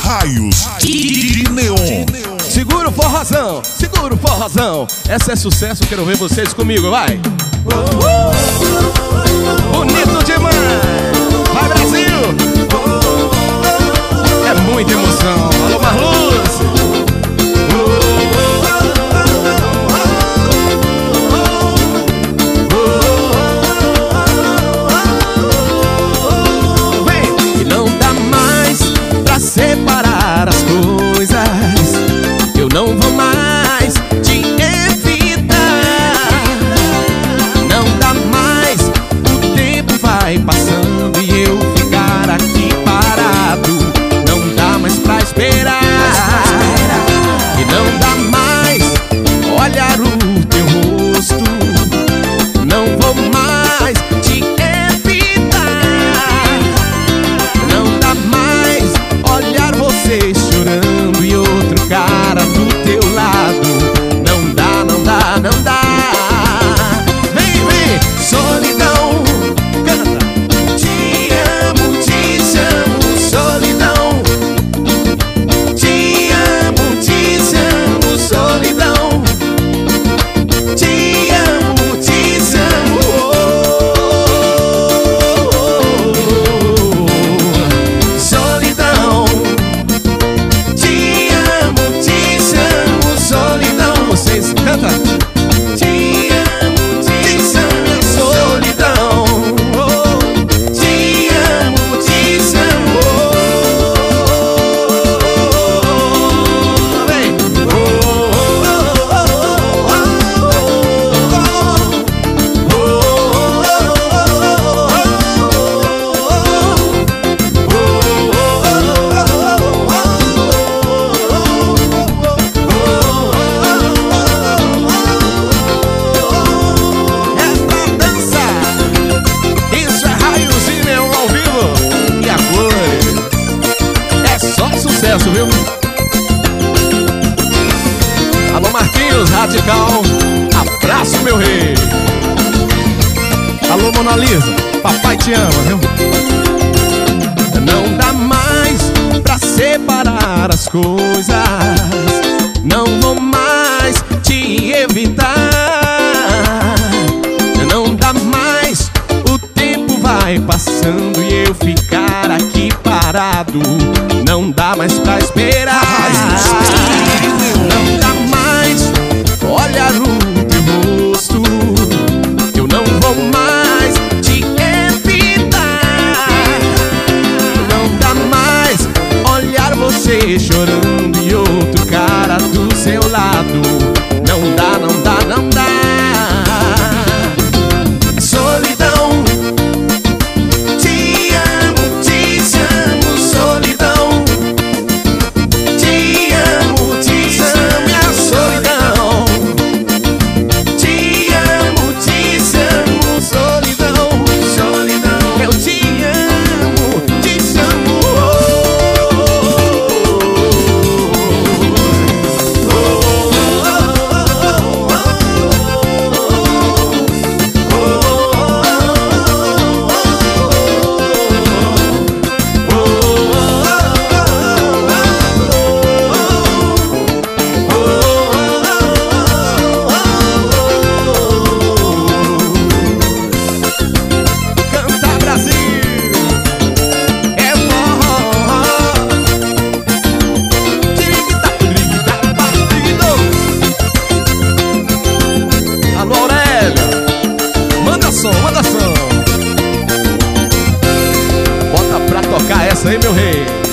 Raios de Neon. Segura o forrozão, segura o forrozão. Essa é sucesso, quero ver vocês comigo, vai. Bonito demais. Vai, Brasil. É muita emoção. Alô, Marluz. Vem. E não dá mais pra separar as coisas. Eu não vou mais te evitar. Não dá mais, o tempo vai passando e eu ficar aqui parado. Não dá mais pra esperar. E não dá mais olhar o teu rosto. Não vou mais te evitar. Não dá mais olhar você chorando e outro cara do teu lado. Não dá, não dá, não dá. Vem, vem, solidão, canta. Te amo, solidão. Te amo, solidão. Te amo, solidão. Te amo, solidão. Vocês cantam. Te amo, solidão. Te amo, vem. É pra dançar. Isso é Raios de Neon ao vivo. E a cores. É só sucesso, viu? Alô, Marquinhos, Radical. Abraço, meu rei. Alô, Mona Lisa. Papai te ama, viu? Não dá mais pra separar as coisas. Não vou mais te evitar. Não dá mais, o tempo vai passando e eu ficar aqui parado. Não dá mais pra esperar. Não dá mais olhar o teu rosto. Eu não vou mais te evitar. Não dá mais olhar você chorando e outro cara do seu lado. Não dá, não dá, não dá. Solidão. Te amo, solidão. Te amo, minha solidão. Te amo, solidão. Solidão. Eu te amo, Canta, Brasil. É forró. Tiriguita, tiriguita, partido. Alô, Aurélia. Manda som, manda som. Bota pra tocar essa aí, meu rei.